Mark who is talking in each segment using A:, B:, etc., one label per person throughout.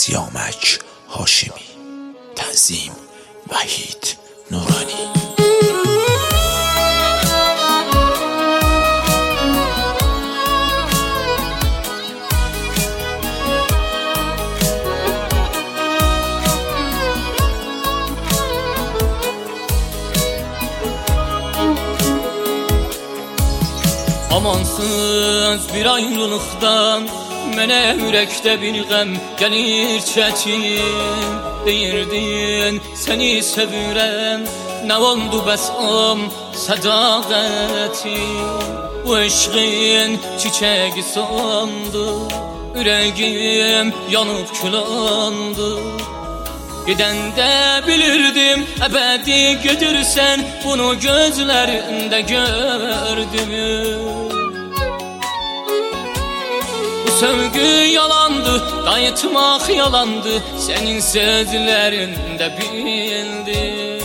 A: سیامک هاشمی. تنظیم وحید نورانی.
B: Amansız bir ayrılıktan mənə ürəkdə bir qəm gəlir çətin. Deyirdin səni sevirəm, nə oldu bəs sədaqətin? Bu eşqin çiçəyi sandı, ürəyim yanıb külandı. Gedəndə bilirdim əbədi gedirsən, bunu gözlərində gördüm. Sevgi yalandı, qayıtmaq yalandı, sənin sözlərində bildim.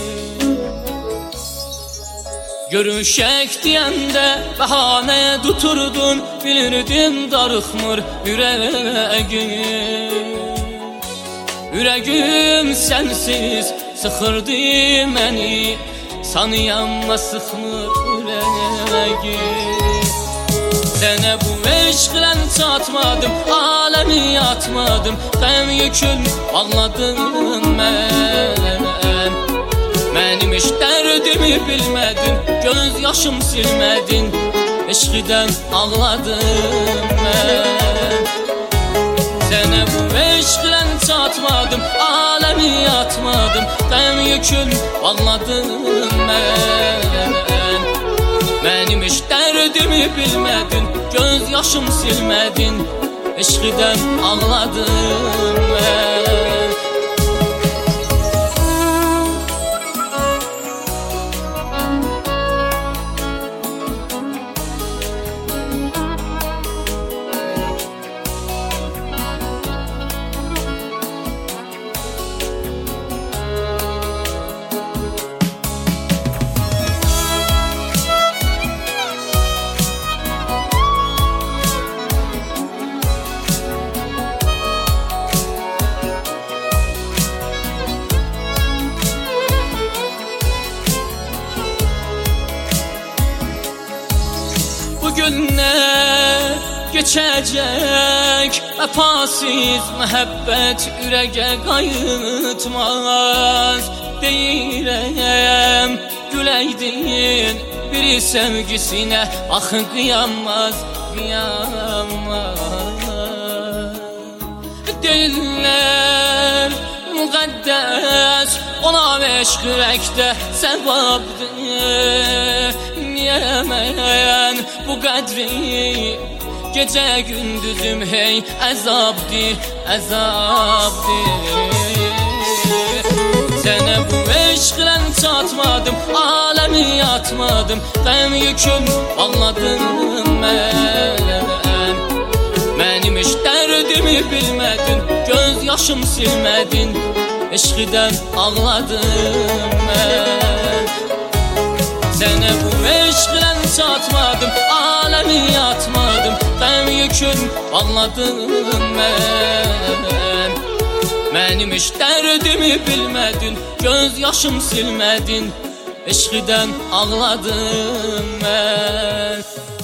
B: Görüşək deyəndə bəhanə tuturdun, bilirdim darıxmır ürəyim. Ürəyim sənsiz sıxırdı məni, sanıyamma sıxmır ürəyim. Sənə bu eşqlə çatmadım, aləmi atmadım, qəm yükün bağladım mən. Mənim eş dərdimi bilmədin, göz yaşım silmədin, eşqidən ağladım mən. Sənə bu eşqlə çatmadım, aləmi atmadım, qəm yükün bağladım mən. Mənim eş dərdimi bilmədin, göz yaşım silmədin, eşqidən ağladım mən. Günlər geçəcək, vəfasız məhəbbət ürəyə qayıtmaz. Deyirəm, güləydin biri sevgisinə, axı qıyanmaz, qıyanmaz. Deyirlər, müqəddəs ona eşq ürəkdə səbəbdir. Niyə mən bu qədri gecə gündüzüm hey əzabdir, əzabdir. Sənə bu eşqlə çatmadım, aləmi atmadım, qəm yükün bağladım mən. Mənim eş dərdimi bilmədin, göz yaşım silmədin, eşqidən ağladım mən. Sənə bu eşqlə çatmadım, aləmi atmadım, qəm yükün bağladım mən. Mənim eş dərdimi bilmədin, göz yaşım silmədin, eşqidən ağladım mən.